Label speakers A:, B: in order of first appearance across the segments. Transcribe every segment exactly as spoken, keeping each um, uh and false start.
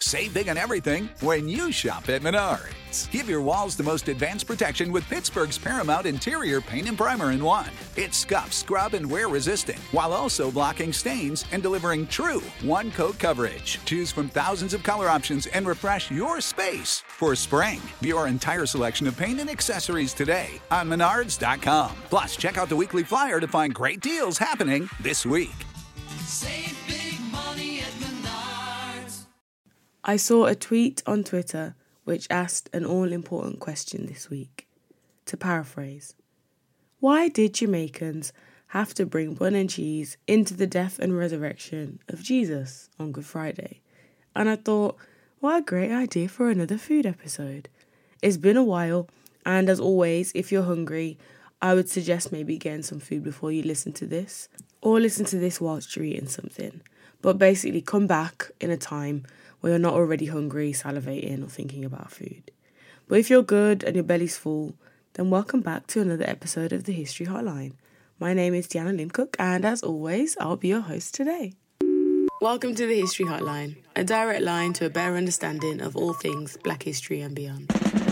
A: Save big on everything when you shop at Menards. Give your walls the most advanced protection with Pittsburgh's Paramount Interior Paint and Primer in one. It's scuff, scrub, and wear resistant, while also blocking stains and delivering true one-coat coverage. Choose from thousands of color options and refresh your space for spring. View our entire selection of paint and accessories today on menards dot com. Plus, check out the weekly flyer to find great deals happening this week.
B: Save big money at Menards.
C: I saw a tweet on Twitter which asked an all-important question this week. To paraphrase, why did Jamaicans have to bring bun and cheese into the death and resurrection of Jesus on Good Friday? And I thought, what a great idea for another food episode. It's been a while, and as always, if you're hungry, I would suggest maybe getting some food before you listen to this, or listen to this whilst you're eating something. But basically, come back in a time where you're not already hungry, salivating, or thinking about food. But if you're good and your belly's full, then welcome back to another episode of the History Hotline. My name is Deanna Lynn Cook, and as always, I'll be your host today. Welcome to the History Hotline, a direct line to a better understanding of all things Black history and beyond.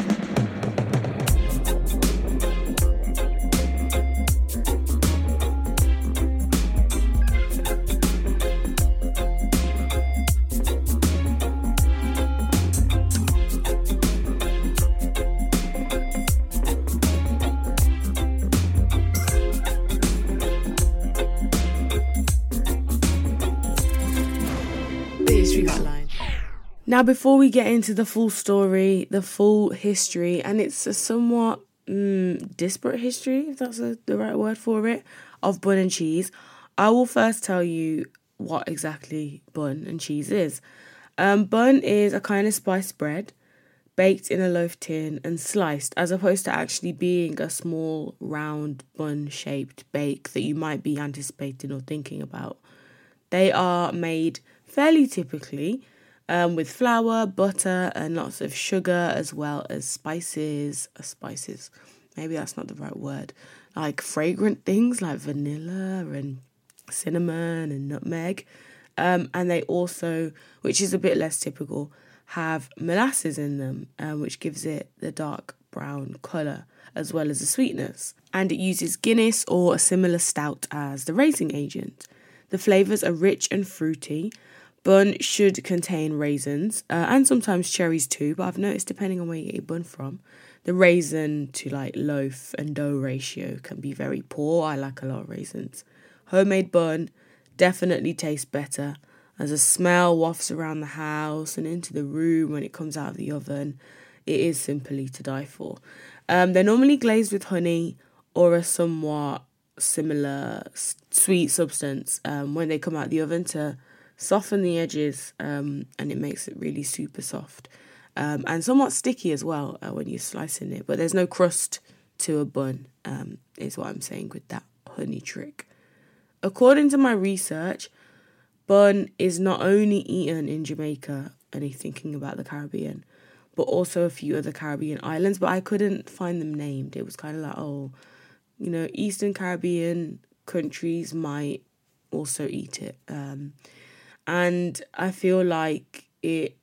C: Now, before we get into the full story, the full history, and it's a somewhat mm, disparate history, if that's a, the right word for it, of bun and cheese, I will first tell you what exactly bun and cheese is. Um, bun is a kind of spiced bread baked in a loaf tin and sliced, as opposed to actually being a small, round, bun-shaped bake that you might be anticipating or thinking about. They are made fairly typically Um, with flour, butter, and lots of sugar, as well as spices. Uh, spices, maybe that's not the right word. Like fragrant things like vanilla and cinnamon and nutmeg. Um, and they also, which is a bit less typical, have molasses in them, um, which gives it the dark brown colour, as well as the sweetness. And it uses Guinness or a similar stout as the raising agent. The flavours are rich and fruity. Bun should contain raisins, uh, and sometimes cherries too, but I've noticed depending on where you get your bun from, the raisin to like loaf and dough ratio can be very poor. I like a lot of raisins. Homemade bun definitely tastes better as a smell wafts around the house and into the room when it comes out of the oven. It is simply to die for. Um, they're normally glazed with honey or a somewhat similar sweet substance um, when they come out of the oven to soften the edges, um, and it makes it really super soft um, and somewhat sticky as well uh, when you're slicing it. But there's no crust to a bun, um, is what I'm saying with that honey trick. According to my research, bun is not only eaten in Jamaica, and I'm thinking about the Caribbean, but also a few other Caribbean islands, but I couldn't find them named. It was kind of like, oh, you know, Eastern Caribbean countries might also eat it. Um, And I feel like it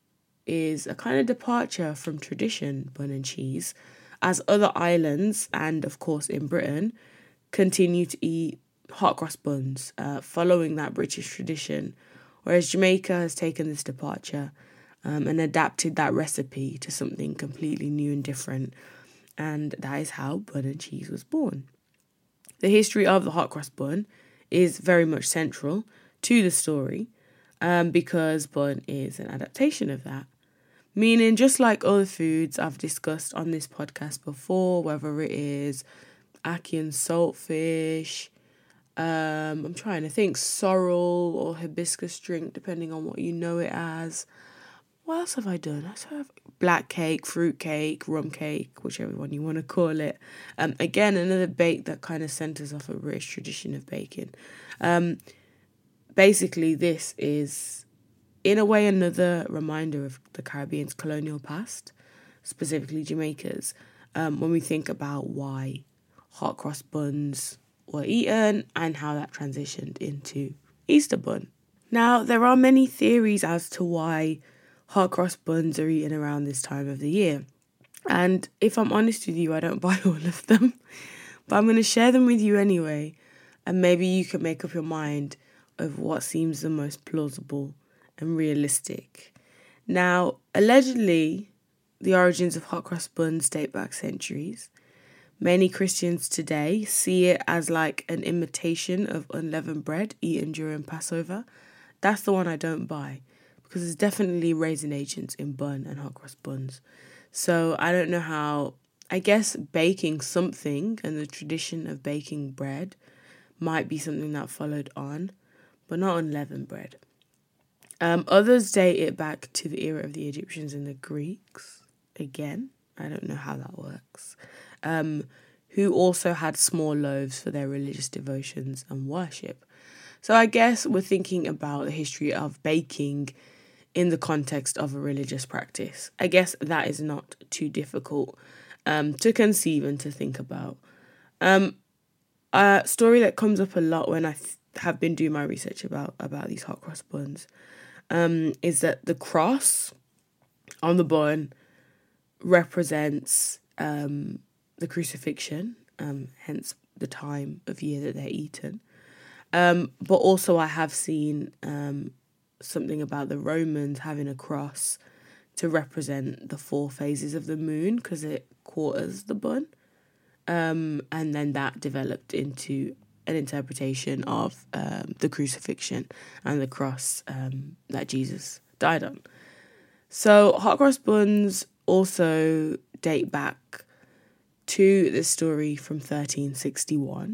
C: is a kind of departure from tradition, bun and cheese, as other islands, and of course in Britain, continue to eat hot cross buns, uh, following that British tradition, whereas Jamaica has taken this departure um, and adapted that recipe to something completely new and different, and that is how bun and cheese was born. The history of the hot cross bun is very much central to the story, um, because bun is an adaptation of that. Meaning, just like other foods I've discussed on this podcast before, whether it is ackee and saltfish, um, I'm trying to think, sorrel or hibiscus drink, depending on what you know it as. What else have I done? I have black cake, fruit cake, rum cake, whichever one you want to call it. Um, again, another bake that kind of centres off a British tradition of baking. Um, basically, this is, in a way, another reminder of the Caribbean's colonial past, specifically Jamaica's, um, when we think about why hot cross buns were eaten and how that transitioned into Easter bun. Now, there are many theories as to why hot cross buns are eaten around this time of the year. And if I'm honest with you, I don't buy all of them, but I'm going to share them with you anyway. And maybe you can make up your mind of what seems the most plausible and realistic. Now, allegedly, the origins of hot cross buns date back centuries. Many Christians today see it as like an imitation of unleavened bread eaten during Passover. That's the one I don't buy, because there's definitely raisin agents in bun and hot cross buns. So I don't know how, I guess baking something and the tradition of baking bread might be something that followed on, but not unleavened bread. Um, others date it back to the era of the Egyptians and the Greeks. Again, I don't know how that works. Um, who also had small loaves for their religious devotions and worship. So I guess we're thinking about the history of baking in the context of a religious practice. I guess that is not too difficult um, to conceive and to think about. Um, a story that comes up a lot when I th- have been doing my research about, about these hot cross buns um, is that the cross on the bun represents um, the crucifixion, um, hence the time of year that they're eaten. Um, but also I have seen um, something about the Romans having a cross to represent the four phases of the moon because it quarters the bun. Um, and then that developed into an interpretation of um, the crucifixion and the cross um, that Jesus died on. So hot cross buns also date back to the story from thirteen sixty-one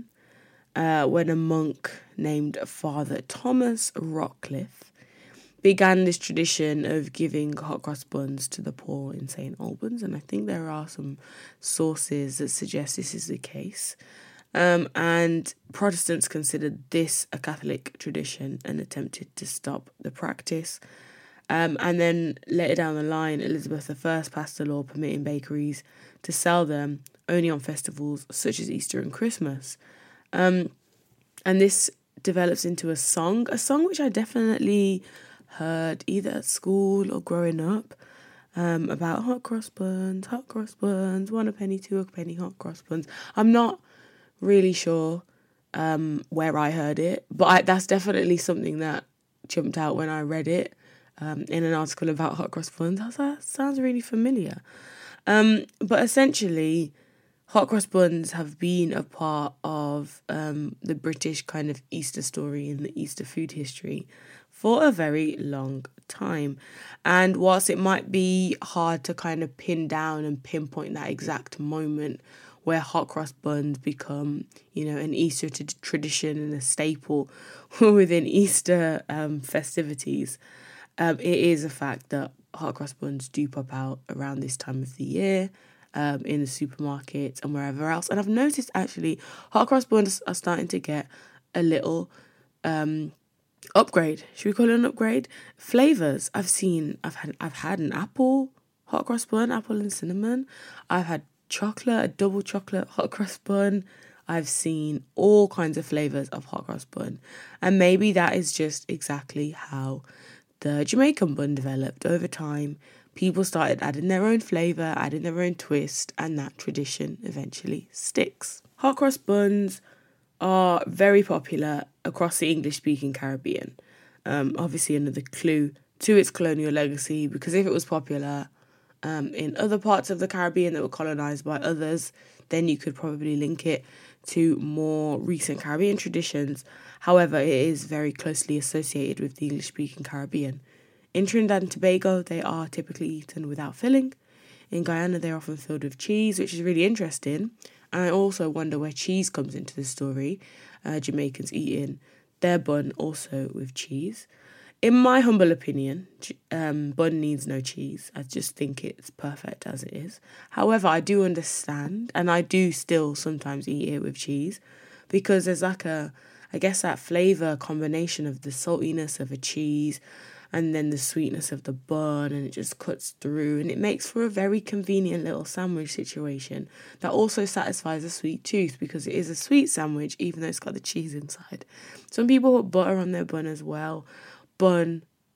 C: uh, when a monk named Father Thomas Rockcliffe began this tradition of giving hot cross buns to the poor in Saint Albans, and I think there are some sources that suggest this is the case. Um, and Protestants considered this a Catholic tradition and attempted to stop the practice. Um, and then later down the line, Elizabeth the First passed a law permitting bakeries to sell them only on festivals such as Easter and Christmas. Um, and this develops into a song, a song which I definitely heard either at school or growing up, um, about hot cross buns, hot cross buns, one a penny, two a penny, hot cross buns. I'm not really sure um, where I heard it, but I, that's definitely something that jumped out when I read it um, in an article about hot cross buns. I was like, that sounds really familiar. Um, but essentially, hot cross buns have been a part of um, the British kind of Easter story in the Easter food history for a very long time. And whilst it might be hard to kind of pin down and pinpoint that exact moment where hot cross buns become, you know, an Easter t- tradition and a staple within Easter um, festivities, um, it is a fact that hot cross buns do pop out around this time of the year. Um, in the supermarkets and wherever else. And I've noticed actually hot cross buns are starting to get a little um, upgrade. Should we call it an upgrade? Flavours. I've seen, I've had I've had an apple hot cross bun, apple and cinnamon. I've had chocolate, a double chocolate hot cross bun. I've seen all kinds of flavours of hot cross bun. And maybe that is just exactly how the Jamaican bun developed over time. People started adding their own flavour, adding their own twist, and that tradition eventually sticks. Hot cross buns are very popular across the English-speaking Caribbean. Um, obviously another clue to its colonial legacy, because if it was popular um, in other parts of the Caribbean that were colonised by others, then you could probably link it to more recent Caribbean traditions. However, it is very closely associated with the English-speaking Caribbean. In Trinidad and Tobago, they are typically eaten without filling. In Guyana, they're often filled with cheese, which is really interesting. And I also wonder where cheese comes into the story. Uh, Jamaicans eating their bun also with cheese. In my humble opinion, um, bun needs no cheese. I just think it's perfect as it is. However, I do understand, and I do still sometimes eat it with cheese, because there's like a, I guess that flavour combination of the saltiness of a cheese and then the sweetness of the bun, and it just cuts through, and it makes for a very convenient little sandwich situation that also satisfies a sweet tooth, because it is a sweet sandwich even though it's got the cheese inside. Some people put butter on their bun as well. Bun,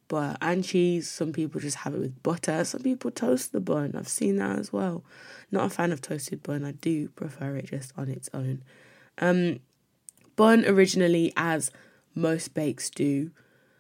C: butter and cheese. Some people just have it with butter. Some people toast the bun. I've seen that as well. Not a fan of toasted bun. I do prefer it just on its own. Um, bun originally, as most bakes do,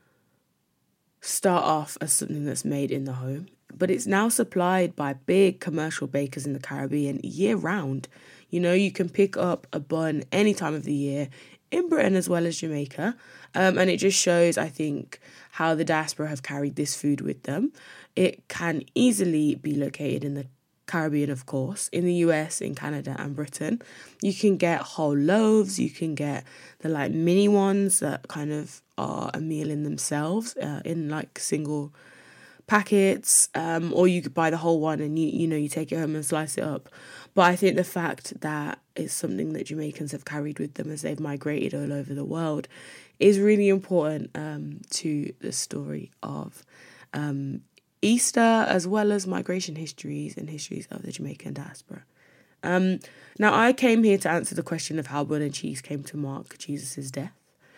C: start off as something that's made in the home, but it's now supplied by big commercial bakers in the Caribbean year round. You know, you can pick up a bun any time of the year in Britain as well as Jamaica. Um, and it just shows, I think, how the diaspora have carried this food with them. It can easily be located in the Caribbean, of course, in the U S, in Canada and Britain. You can get whole loaves, you can get the like mini ones that kind of are a meal in themselves, uh, in like single packets, um, or you could buy the whole one and you you know you take it home and slice it up. But I think the fact that it's something that Jamaicans have carried with them as they've migrated all over the world is really important um, to the story of um, Easter, as well as migration histories and histories of the Jamaican diaspora. Um, now, I came here to answer the question of how bun and cheese came to mark Jesus' death.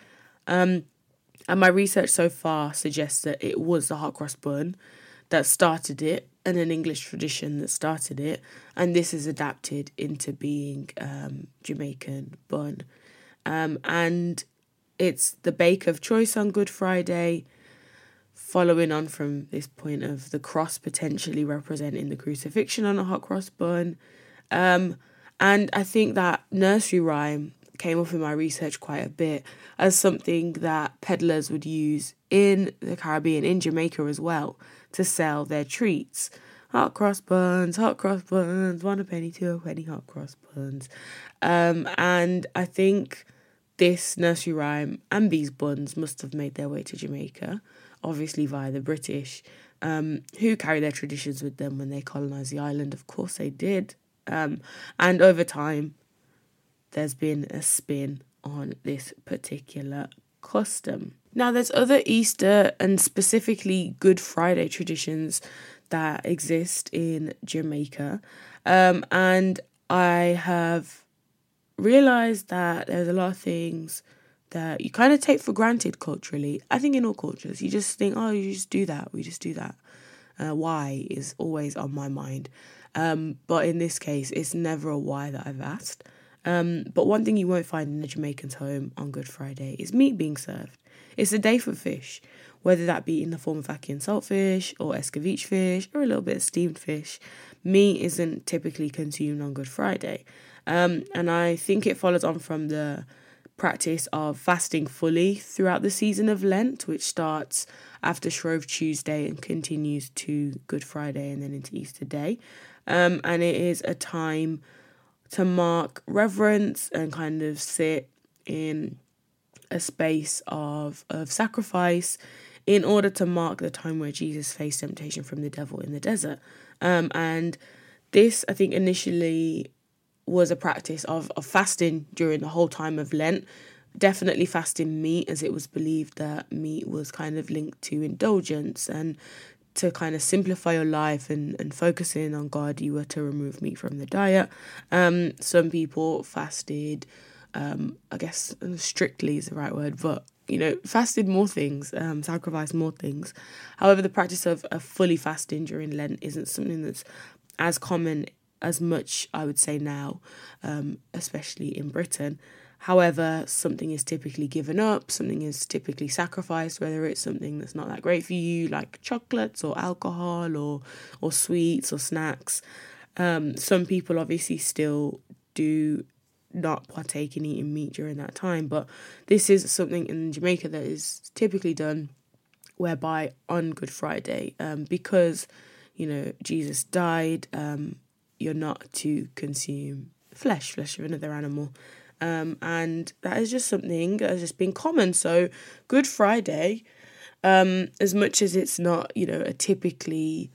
C: Um, and my research so far suggests that it was the hot cross bun that started it, and an English tradition that started it, and this is adapted into being um, Jamaican bun. Um, and it's the bake of choice on Good Friday, following on from this point of the cross potentially representing the crucifixion on a hot cross bun. Um, and I think that nursery rhyme came up in my research quite a bit as something that peddlers would use in the Caribbean, in Jamaica as well, to sell their treats. Hot cross buns, hot cross buns, one a penny, two a penny, hot cross buns. Um, and I think this nursery rhyme and these buns must have made their way to Jamaica, obviously via the British, um, who carry their traditions with them when they colonised the island. Of course they did. Um, and over time, there's been a spin on this particular custom. Now, there's other Easter and specifically Good Friday traditions that exist in Jamaica. Um, and I have realised that there's a lot of things that you kind of take for granted culturally. I think in all cultures, you just think, oh, you just do that. We just do that. Uh, why is always on my mind. Um, but in this case, it's never a why that I've asked. Um, but one thing you won't find in a Jamaican's home on Good Friday is meat being served. It's a day for fish, whether that be in the form of ackee and saltfish or escovitch fish or a little bit of steamed fish. Meat isn't typically consumed on Good Friday. Um, and I think it follows on from the practice of fasting fully throughout the season of Lent, which starts after Shrove Tuesday and continues to Good Friday and then into Easter Day. Um, and it is a time to mark reverence and kind of sit in a space of, of sacrifice in order to mark the time where Jesus faced temptation from the devil in the desert. Um, and this, I think, initially was a practice of, of fasting during the whole time of Lent. Definitely fasting meat, as it was believed that meat was kind of linked to indulgence, and to kind of simplify your life and, and focus in on God, you were to remove meat from the diet. Um, some people fasted, um, I guess strictly is the right word, but, you know, fasted more things, um, sacrificed more things. However, the practice of, of fully fasting during Lent isn't something that's as common as much, I would say now, um, especially in Britain. However, something is typically given up, something is typically sacrificed, whether it's something that's not that great for you, like chocolates or alcohol or or sweets or snacks. Um, some people obviously still do not partake in eating meat during that time, but this is something in Jamaica that is typically done whereby on Good Friday, um, because, you know, Jesus died, um, you're not to consume flesh, flesh of another animal. Um, and that is just something that has just been common. So Good Friday, um, as much as it's not, you know, a typically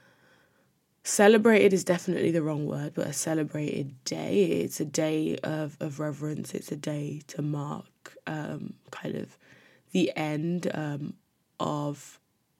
C: celebrated is definitely the wrong word, but a celebrated day. It's a day of, of reverence. It's a day to mark um, kind of the end um, of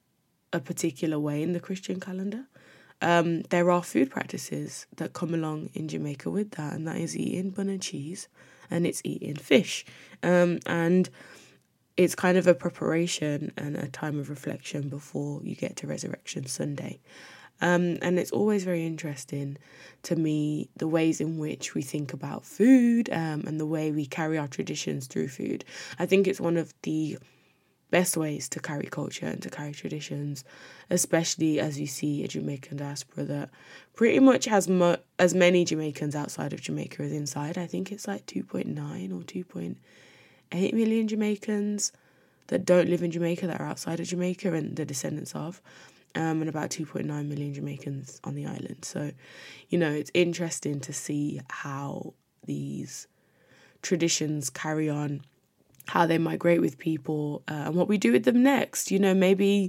C: a particular way in the Christian calendar. Um, there are food practices that come along in Jamaica with that, and that is eating bun and cheese, and it's eating fish. Um, and it's kind of a preparation and a time of reflection before you get to Resurrection Sunday. Um, and it's always very interesting to me the ways in which we think about food um, and the way we carry our traditions through food. I think it's one of the best ways to carry culture and to carry traditions, especially as you see a Jamaican diaspora that pretty much has mo- as many Jamaicans outside of Jamaica as inside. I think it's like two point nine or two point eight million Jamaicans that don't live in Jamaica that are outside of Jamaica and the descendants of. Um, and about two point nine million Jamaicans on the island. So, you know, it's interesting to see how these traditions carry on, how they migrate with people, uh, and what we do with them next. You know, maybe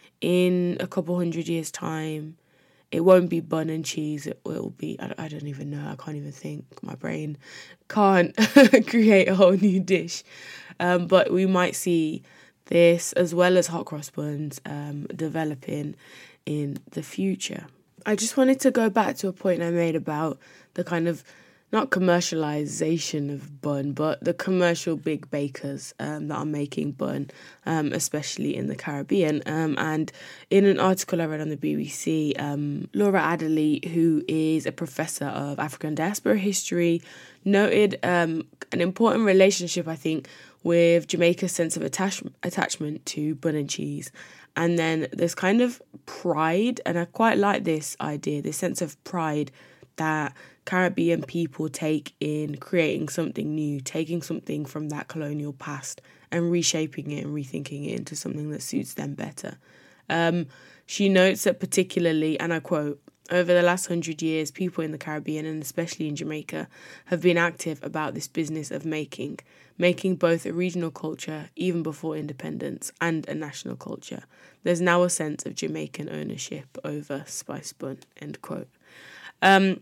C: in a couple hundred years' time, it won't be bun and cheese. It will be, I, I don't even know, I can't even think. My brain can't create a whole new dish. Um, but we might see this, as well as hot cross buns, um, developing in the future. I just wanted to go back to a point I made about the kind of, not commercialization of bun, but the commercial big bakers um, that are making bun, um, especially in the Caribbean. Um, and in an article I read on the B B C, um, Laura Adderley, who is a professor of African diaspora history, noted um, an important relationship, I think, with Jamaica's sense of attach- attachment to bun and cheese. And then there's kind of pride, and I quite like this idea, this sense of pride that Caribbean people take in creating something new, taking something from that colonial past and reshaping it and rethinking it into something that suits them better. Um, she notes that particularly, and I quote, over the last hundred years, people in the Caribbean and especially in Jamaica have been active about this business of making, making both a regional culture even before independence and a national culture. There's now a sense of Jamaican ownership over spice bun, end quote. Um,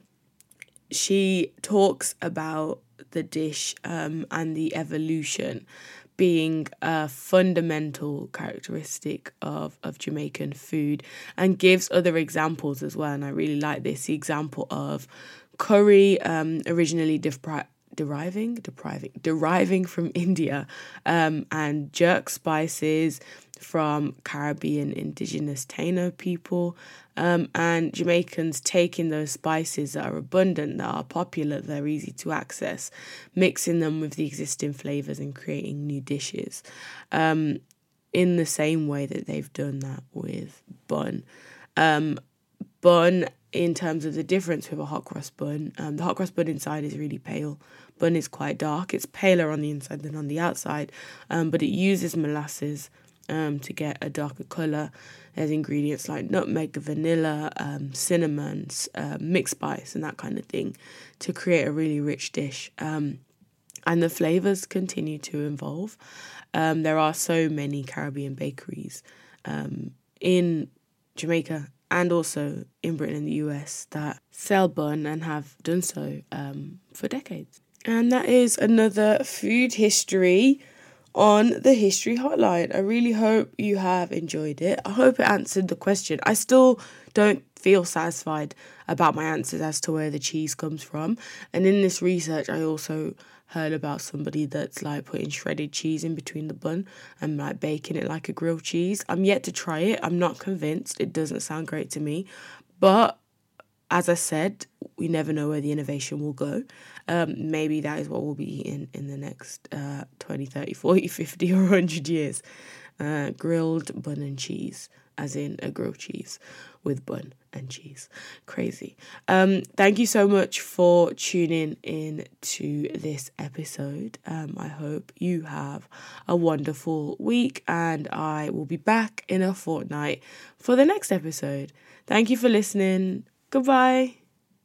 C: she talks about the dish um, and the evolution being a fundamental characteristic of, of Jamaican food, and gives other examples as well. And I really like this, the example of curry, um, originally depri- deriving, depriving, deriving from India, um, and jerk spices from Caribbean indigenous Taino people, um, and Jamaicans taking those spices that are abundant, that are popular, that are easy to access, mixing them with the existing flavours and creating new dishes, um, in the same way that they've done that with bun. Um, bun, in terms of the difference with a hot cross bun, um, the hot cross bun inside is really pale. Bun is quite dark. It's paler on the inside than on the outside, um, but it uses molasses Um, to get a darker colour. There's ingredients like nutmeg, vanilla, um, cinnamon, uh, mixed spice and that kind of thing to create a really rich dish. Um, and the flavours continue to evolve. Um, there are so many Caribbean bakeries um, in Jamaica and also in Britain and the U S that sell bun and have done so um, for decades. And that is another food history on the History Hotline. I really hope you have enjoyed it. I hope it answered the question. I still don't feel satisfied about my answers as to where the cheese comes from. And in this research, I also heard about somebody that's like putting shredded cheese in between the bun and like baking it like a grilled cheese. I'm yet to try it. I'm not convinced. It doesn't sound great to me. But as I said, we never know where the innovation will go. Um, maybe that is what we'll be eating in the next uh, twenty, thirty, forty, fifty or one hundred years. Uh, grilled bun and cheese, as in a grilled cheese with bun and cheese. Crazy. Um, thank you so much for tuning in to this episode. Um, I hope you have a wonderful week, and I will be back in a fortnight for the next episode. Thank you for listening. Goodbye.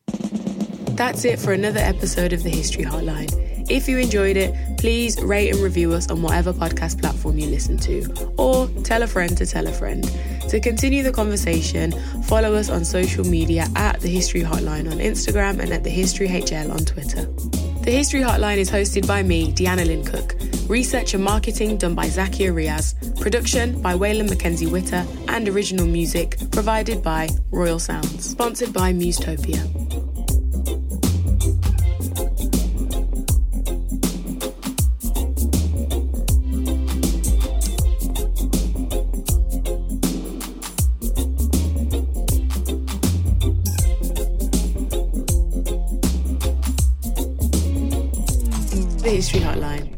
C: That's it for another episode of the History Hotline. If you enjoyed it, please rate and review us on whatever podcast platform you listen to, or tell a friend to tell a friend. To continue the conversation, follow us on social media at The History Hotline on Instagram and at The History H L on Twitter. The History Hotline is hosted by me, Deanna Lynn Cook. Research and marketing done by Zakia Riaz. Production by Waylon Mackenzie Witter. And original music provided by Royal Sounds. Sponsored by Musetopia. the History Hotline.